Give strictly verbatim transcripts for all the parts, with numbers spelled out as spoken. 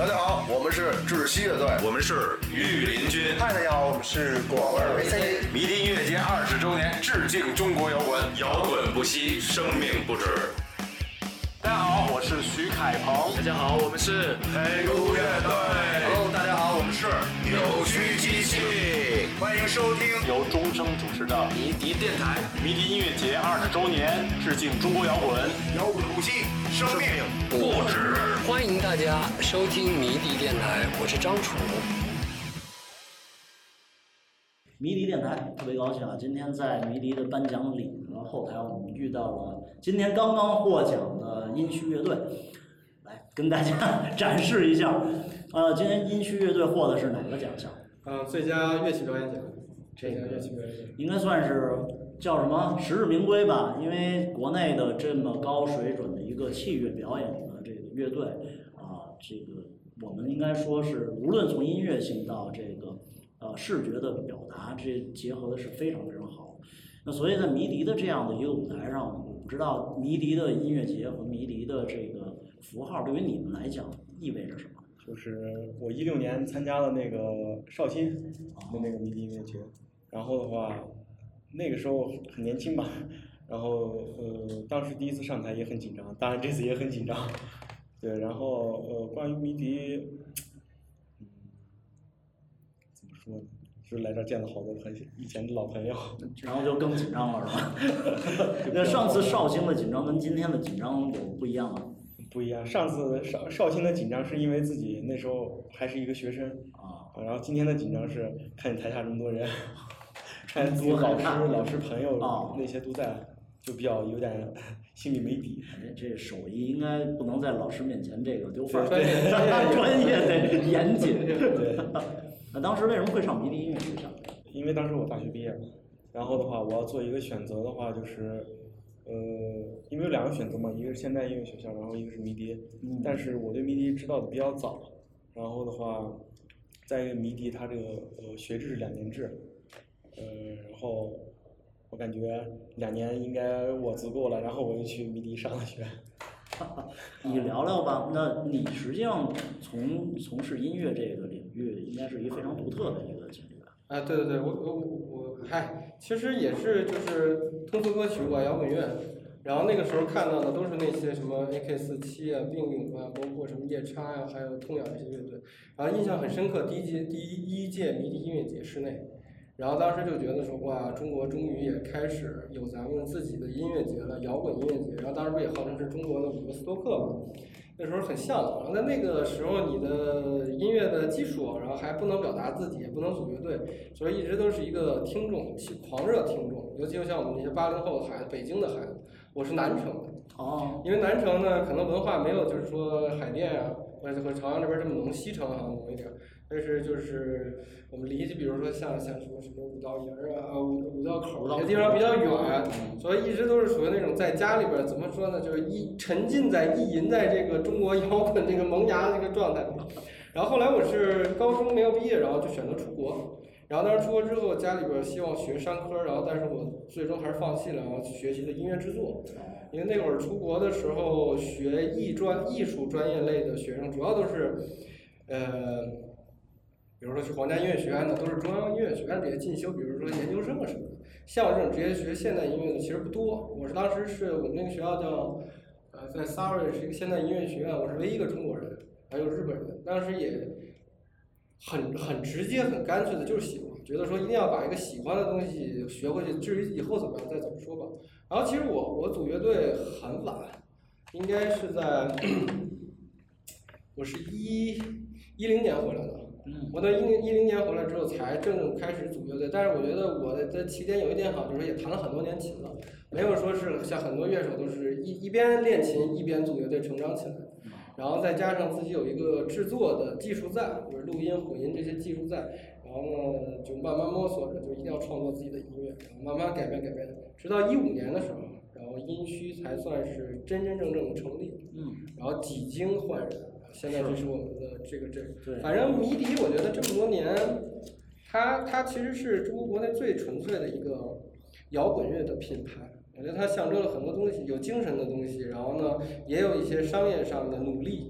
大家好，我们是窒息乐队， 我们是御林军。 嗨，大家好，我们是果味 V C。 迷笛音乐节二十周年，致敬中国摇滚，摇滚不息，生命不止。 大家好，我是徐凯鹏。 大家好，我们是黑咕乐队。 Hello， 大家好，我们是扭曲机器。 欢迎收听由钟声主持的迷笛电台。 迷笛音乐节二十周年，致敬中国摇滚， 摇滚不息，生命不止。 欢迎大家收听迷笛电台，我是张楚。 迷笛电台特别高兴啊！今天在迷笛的颁奖礼的后台，我们遇到了今天刚刚获奖的阴虚乐队，来跟大家展示一下。呃，今天阴虚乐队获的是哪个奖项？ 呃，最佳乐器表演奖。这个乐器表演奖应该算是叫什么实至名归吧？因为国内的这么高水准的一个器乐表演的这个乐队啊，这个我们应该说是无论从音乐性到这个。呃，视觉的表达，这结合的是非常非常好。那所以在迷笛的这样的一个舞台上，我不知道迷笛的音乐节和迷笛的这个符号对于你们来讲意味着什么？ 就是我一六年参加了那个绍兴的那个迷笛音乐节，然后的话，那个时候很年轻吧，然后呃，当时第一次上台也很紧张，当然这次也很紧张，对，然后呃，关于迷笛。怎么说呢？是来这儿见了好多很以前的老朋友， 然后就更紧张了，是吧？那上次绍兴的紧张跟今天的紧张有不一样吗？ 不一样。上次绍绍兴的紧张是因为自己那时候还是一个学生啊， 然后今天的紧张是看见台下这么多人，看自己老师、老师朋友、 啊、 那些都在，就比较有点心里没底。 这手艺应该不能在老师面前这个丢范儿， 专业专业得严谨。 对。 那当时为什么会上迷笛音乐学校？ 因为当时我大学毕业了，然后的话，我要做一个选择的话，就是，呃，因为有两个选择嘛，一个是现代音乐学校，然后一个是迷笛。 嗯。 但是我对迷笛知道的比较早，然后的话，在一个迷笛它这个呃学制是两年制，呃，然后我感觉两年应该我足够了，然后我就去迷笛上了学。 你聊聊吧，那你实际上从从事音乐这个领域，应该是一个非常独特的一个经历吧？ 啊，对对对，我我我嗨，其实也是就是通俗歌曲吧，摇滚乐，然后那个时候看到的都是那些什么 A K 四十七 啊、并勇啊，包括什么夜叉呀、啊，还有痛仰这些乐队，然后印象很深刻，第一届第一届迷笛音乐节室内。然后当时就觉得说哇，中国终于也开始有咱们自己的音乐节了，摇滚音乐节。然后当时不也号称是中国的伍德斯托克嘛？那时候很向往。然后在那个时候，你的音乐的技术，然后还不能表达自己，也不能组乐队，所以一直都是一个听众，狂热听众。尤其就像我们这些八零后的孩子，北京的孩子，我是南城的。 哦。 因为南城呢，可能文化没有就是说海淀啊。或者和朝阳这边这么浓，西城好像浓一点，但是就是我们离，比如说像像什么什么五道营啊、五五道口这些地方比较远，所以一直都是属于那种在家里边怎么说呢，就是一沉浸在意淫在这个中国摇滚这个萌芽这个状态里。然后后来我是高中没有毕业，然后就选择出国。然后当时出国之后，家里边希望学商科，然后但是我最终还是放弃了，然后去学习的音乐制作。因为那会儿出国的时候，学艺专、艺术专业类的学生主要都是，呃，比如说去皇家音乐学院的，都是中央音乐学院这些进修，比如说研究生啊什么的。像我这种直接学现代音乐的其实不多。我是当时是我们那个学校叫，呃，在萨瑞是一个现代音乐学院，我是唯一一个中国人，还有日本人。当时也。很很直接很干脆的就是喜欢，觉得说一定要把一个喜欢的东西学回去，至于以后怎么样再怎么说吧。然后其实我我组乐队很晚，应该是在我是一一零年回来的，我在一零一零年回来之后才正正开始组乐队。但是我觉得我的在期间有一点好，就是也弹了很多年琴了，没有说是像很多乐手都是一一边练琴一边组乐队成长起来。然后再加上自己有一个制作的技术在，就是录音、混音这些技术在，然后呢就慢慢摸索着，就一定要创作自己的音乐，然后慢慢改变改变，直到一五年的时候，然后阴虚才算是真真正正的成立， 嗯， 然后几经换人，现在这是我们的这个这个，反正迷笛，我觉得这么多年，它它其实是中国国内最纯粹的一个摇滚乐的品牌。我觉得它象征了很多东西，有精神的东西，然后呢，也有一些商业上的努力，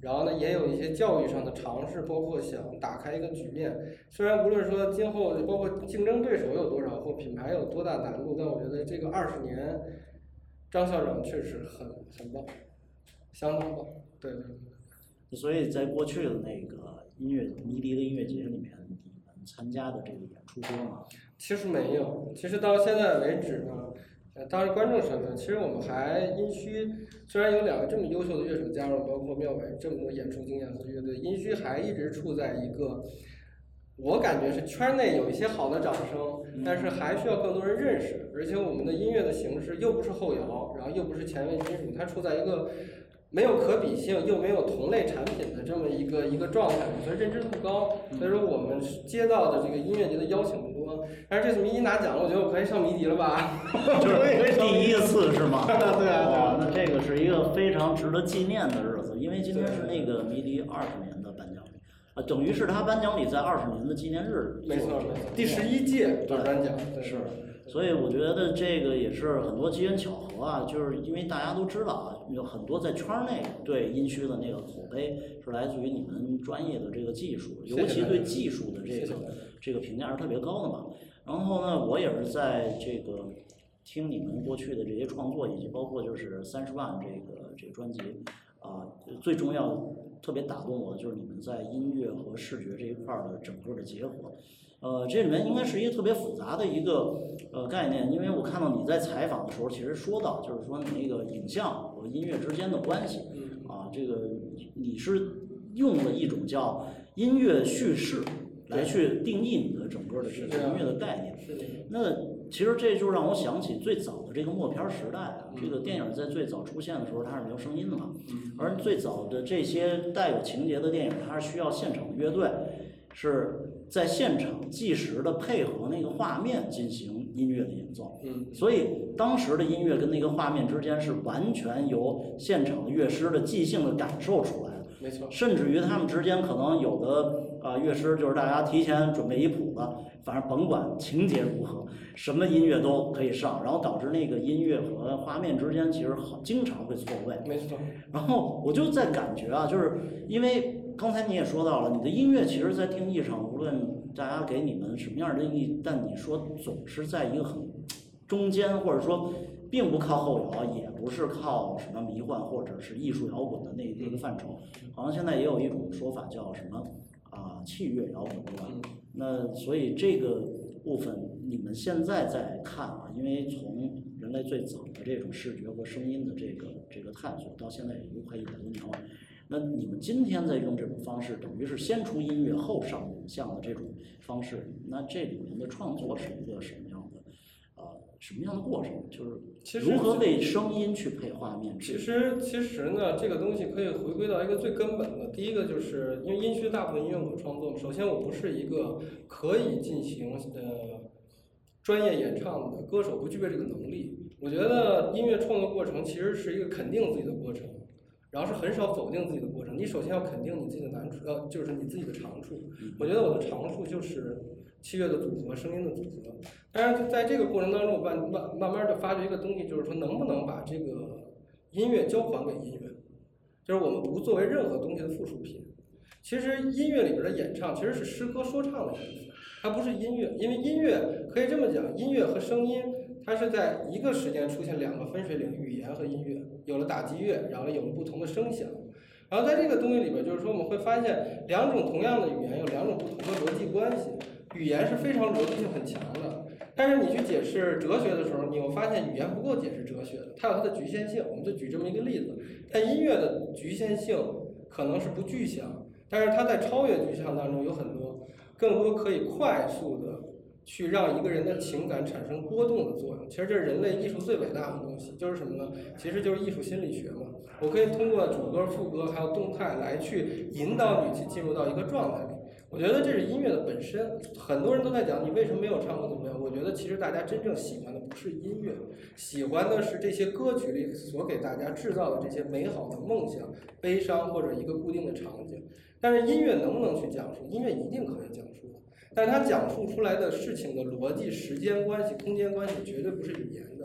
然后呢，也有一些教育上的尝试，包括想打开一个局面。虽然无论说今后包括竞争对手有多少或品牌有多大难度，但我觉得这个二十年，张校长确实很很棒，相当棒。对对对。 所以在过去的那个音乐迷笛的音乐节里面，你们参加的这个演出多吗？ 其实没有，其实到现在为止呢。呃，当然，观众身份，其实我们还阴虚，虽然有两个这么优秀的乐手加入，包括妙伟这么多演出经验和乐队，阴虚还一直处在一个，我感觉是圈内有一些好的掌声，但是还需要更多人认识，而且我们的音乐的形式又不是后摇，然后又不是前卫金属，它处在一个没有可比性又没有同类产品的这么一个一个状态，所以认知度不高，所以说我们接到的这个音乐节的邀请不多。但是这次迷笛拿奖了，我觉得我可以上迷笛了吧？ 就是第一次是吗？ 对啊，对啊。 那这个是一个非常值得纪念的日子，因为今天是那个迷笛二十年的颁奖礼，啊，等于是他颁奖礼在二十年的纪念日。 没错，没错。第十一届的颁奖。 是。所以我觉得这个也是很多机缘巧合啊，就是因为大家都知道啊，有很多在圈内对阴虚的那个口碑是来自于你们专业的这个技术，尤其对技术的这个这个评价是特别高的嘛。然后呢，我也是在这个听你们过去的这些创作，以及包括就是三十万这个这个专辑啊，最重要特别打动我的就是你们在音乐和视觉这一块的整个的结合。呃，这里面应该是一个特别复杂的一个呃概念，因为我看到你在采访的时候，其实说到就是说你那个影像和音乐之间的关系，啊，这个你是用了一种叫音乐叙事来去定义你的整个的这个音乐的概念。那其实这就让我想起最早的这个默片时代啊，这个电影在最早出现的时候它是没有声音的嘛，而最早的这些带有情节的电影，它是需要现场的乐队。是在现场即时的配合那个画面进行音乐的演奏， 嗯， 所以当时的音乐跟那个画面之间是完全由现场的乐师的即兴的感受出来的， 没错。 甚至于他们之间可能有的啊、呃、乐师就是大家提前准备一谱子，反正甭管情节如何，什么音乐都可以上，然后导致那个音乐和画面之间其实好经常会错位， 没错。 然后我就在感觉啊，就是因为。刚才你也说到了，你的音乐其实在定义上，无论大家给你们什么样的定义，但你说总是在一个很中间，或者说并不靠后摇，也不是靠什么迷幻或者是艺术摇滚的那那个范畴。好像现在也有一种说法叫什么啊器乐摇滚，对吧？那所以这个部分你们现在在看啊，因为从人类最早的这种视觉和声音的这个这个探索，到现在也就快一百多年了。那你们今天在用这种方式，等于是先出音乐后上影像的这种方式，那这里面的创作是一个什么样的，呃，什么样的过程？就是如何为声音去配画面？ 其实，其实呢，这个东西可以回归到一个最根本的，第一个就是因为音虚大部分音乐我创作，首先我不是一个可以进行呃专业演唱的歌手，不具备这个能力。我觉得音乐创作过程其实是一个肯定自己的过程。然后是很少否定自己的过程，你首先要肯定你自己的难处，呃，就是你自己的长处。我觉得我的长处就是器乐的组合、声音的组合。当然，在这个过程当中，我慢慢慢慢的发掘一个东西，就是说能不能把这个音乐交还给音乐，就是我们不作为任何东西的附属品。其实音乐里边的演唱其实是诗歌说唱的意思，它不是音乐，因为音乐可以这么讲，音乐和声音。它是在一个时间出现两个分水岭，语言和音乐，有了打击乐，然后有了不同的声响，然后在这个东西里边，就是说我们会发现两种同样的语言有两种不同的逻辑关系，语言是非常逻辑性很强的，但是你去解释哲学的时候，你会发现语言不够解释哲学的，它有它的局限性。我们就举这么一个例子，但音乐的局限性可能是不具象，但是它在超越具象当中有很多更多可以快速的去让一个人的情感产生波动的作用。其实这是人类艺术最伟大的东西，就是什么呢？其实就是艺术心理学嘛。我可以通过主歌、副歌还有动态来去引导你去进入到一个状态里。我觉得这是音乐的本身。很多人都在讲你为什么没有唱歌怎么样？我觉得其实大家真正喜欢的不是音乐，喜欢的是这些歌曲里所给大家制造的这些美好的梦想、悲伤或者一个固定的场景。但是音乐能不能去讲述？音乐一定可以讲述的。但是它讲述出来的事情的逻辑、时间关系、空间关系绝对不是语言的，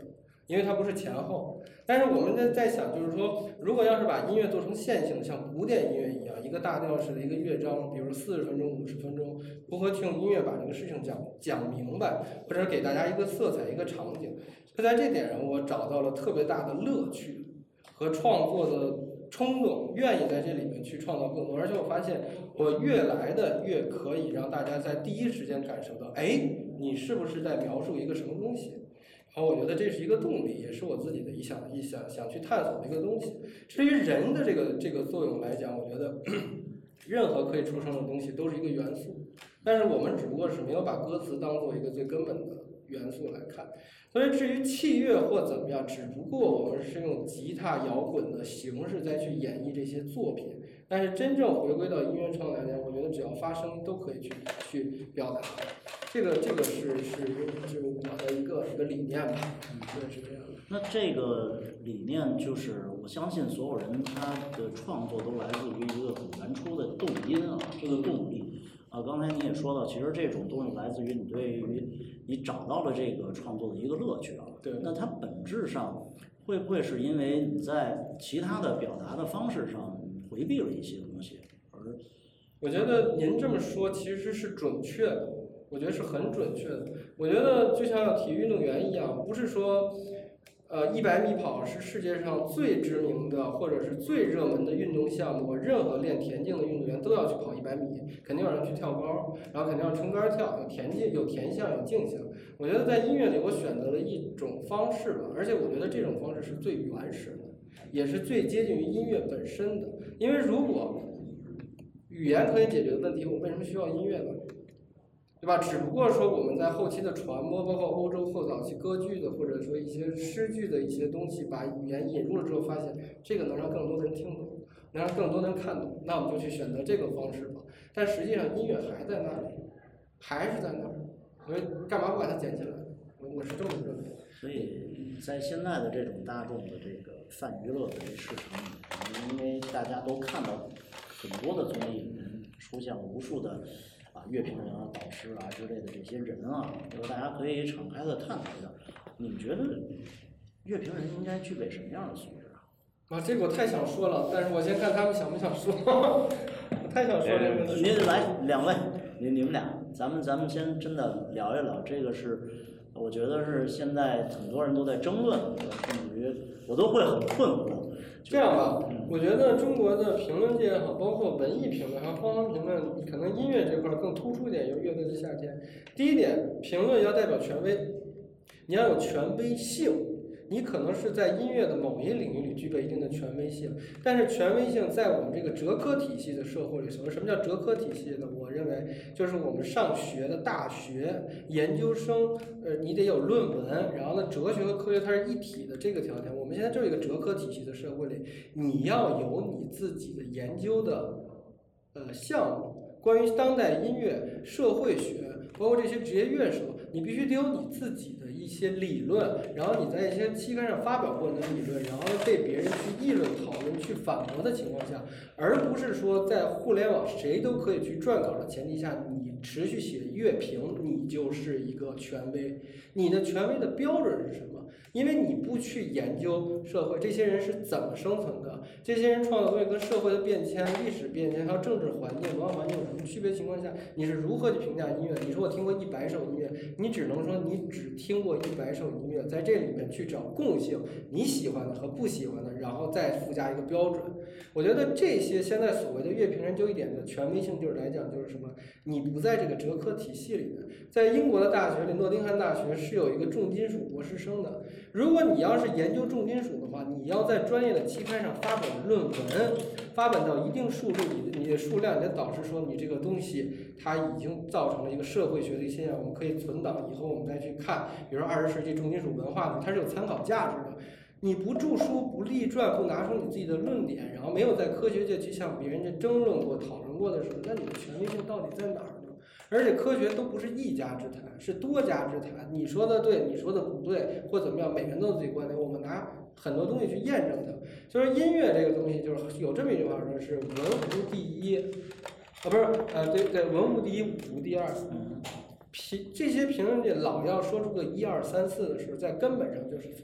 因为它不是前后。但是我们在在想，就是说，如果要是把音乐做成线性的，像古典音乐一样，一个大调式的一个乐章，比如四十分钟、五十分钟，如何去用音乐把这个事情讲讲明白，或者给大家一个色彩、一个场景，就在这点上，我找到了特别大的乐趣和创作的冲动，愿意在这里面去创造更多。而且我发现，我越来的越可以让大家在第一时间感受到，哎，你是不是在描述一个什么东西？然后我觉得这是一个动力，也是我自己的一想一想想去探索的一个东西。至于人的这个这个作用来讲，我觉得任何可以出生的东西都是一个元素，但是我们只不过是没有把歌词当做一个最根本的元素来看。所以至于器乐或怎么样，只不过我们是用吉他摇滚的形式再去演绎这些作品。但是真正回归到音乐创作来讲，我觉得只要发声都可以去去表达。这个这个是是是我的一个一个理念吧，嗯，对，是这样的。 那这个理念就是，我相信所有人他的创作都来自于一个很原初的动因啊，这个动力啊，刚才你也说到，其实这种东西来自于你对于你找到了这个创作的一个乐趣啊。 对。 那它本质上会不会是因为你在其他的表达的方式上回避了一些东西，而？ 我觉得您这么说其实是准确的。我觉得是很准确的。我觉得就像体育运动员一样，不是说，呃，一百米跑是世界上最知名的或者是最热门的运动项目，任何练田径的运动员都要去跑一百米，肯定有人去跳高，然后肯定要撑杆跳，有田径，有田项，有径项。我觉得在音乐里，我选择了一种方式吧，而且我觉得这种方式是最原始的，也是最接近于音乐本身的。因为如果语言可以解决的问题，我为什么需要音乐呢？对吧？只不过说我们在后期的传播，包括欧洲后早期歌剧的，或者说一些诗句的一些东西，把语言引入了之后，发现这个能让更多的人听懂，能让更多的人看懂，那我们就去选择这个方式吧。但实际上音乐还在那里，还是在那儿，所以干嘛不把它捡起来？我我是这么认为。 所以在现在的这种大众的这个泛娱乐的这市场里，因为大家都看到很多的综艺里面出现了无数的。啊，乐评人啊、导师啊之类的这些人啊，就是大家可以敞开的探讨一下。你们觉得乐评人应该具备什么样的素质啊？ 啊，这个我太想说了，但是我先看他们想不想说。我太想说这个问题。 您来，两位，你你们俩，咱们咱们先真的聊一聊，这个是我觉得是现在很多人都在争论，甚至于我都会很困惑。 这样吧，我觉得中国的评论界也好，包括文艺评论还有官方评论，可能音乐这块更突出一点，有乐队的夏天。第一点，评论要代表权威，你要有权威性。你可能是在音乐的某一领域里具备一定的权威性，但是权威性在我们这个哲科体系的社会里，什么什么叫哲科体系呢？我认为就是我们上学的大学研究生，呃，你得有论文，然后呢，哲学和科学它是一体的这个条件。我们现在就是一个哲科体系的社会里，你要有你自己的研究的呃项目，关于当代音乐、社会学，包括这些职业乐手，你必须得有你自己的一些理论，然后你在一些期刊上发表过你的理论，然后被别人去议论、讨论、去反驳的情况下，而不是说在互联网谁都可以去撰稿的前提下，你持续写乐评，你就是一个权威。你的权威的标准是什么？因为你不去研究社会，这些人是怎么生存的，这些人创造东西跟社会的变迁、历史变迁还有政治环境、文化环境有什么区别情况下，你是如何去评价音乐？你说我听过一百首音乐，你只能说你只听过一百首音乐，在这里面去找共性，你喜欢的和不喜欢的，然后再附加一个标准。我觉得这些现在所谓的乐评人就一点的权威性就是来讲就是什么，你不在这个哲科体系里面。在英国的大学里，诺丁汉大学是有一个重金属博士生的。如果你要是研究重金属的话，你要在专业的期刊上发表论文，发表到一定数量，你的你的数量，你的导师说你这个东西它已经造成了一个社会学的现象，我们可以存档，以后我们再去看，比如说二十世纪重金属文化的，它是有参考价值的。你不著书、不立传、不拿出你自己的论点，然后没有在科学界去向别人家争论过、讨论过的时候，那你的权威性到底在哪儿呢？而且科学都不是一家之谈，是多家之谈。你说的对，你说的不对，或怎么样，每个人都有自己观点。我们拿很多东西去验证它。就是音乐这个东西，就是有这么一句话说是文无第一，啊不是，呃对对，文无第一，武无第二。评这些评论界老要说出个一二三四的时候，在根本上就是错的。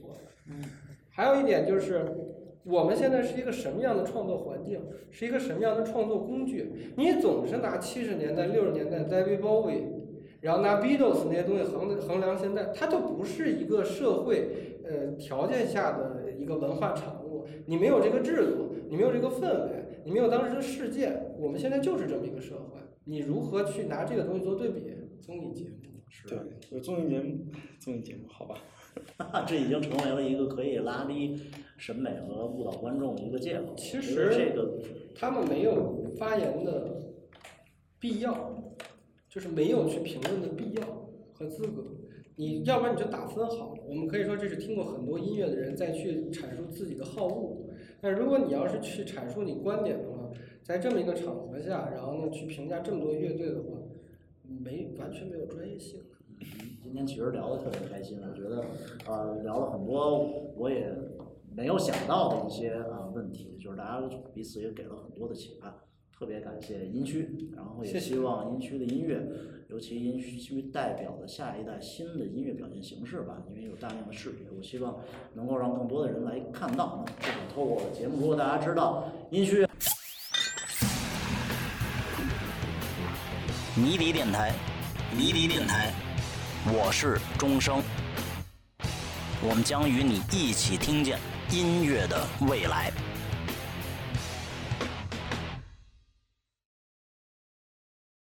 还有一点就是，我们现在是一个什么样的创作环境，是一个什么样的创作工具？你总是拿七十年代、六十年代 David Bowie， 然后拿 Beatles 那些东西衡衡量现在，它就不是一个社会呃条件下的一个文化产物。你没有这个制度，你没有这个氛围，你没有当时的事件，我们现在就是这么一个社会。你如何去拿这个东西做对比？综艺节目， 对，有综艺节目，综艺节目，好吧。 这已经成为了一个可以拉低审美和误导观众的一个借口。 其实这个他们没有发言的必要，就是没有去评论的必要和资格。你要不然你就打分好了。我们可以说这是听过很多音乐的人再去阐述自己的好恶。但如果你要是去阐述你观点的话，在这么一个场合下，然后呢去评价这么多乐队的话，没完全没有专业性。 今天其实聊得特别开心，我觉得呃聊了很多我也没有想到的一些啊、呃、问题，就是大家彼此也给了很多的启发，特别感谢音区，然后也希望音区的音乐，尤其音区代表的下一代新的音乐表现形式吧，因为有大量的视觉，我希望能够让更多的人来看到。至少透过节目，如果大家知道音区迷笛电台，迷笛电台。我是钟声，我们将与你一起听见音乐的未来。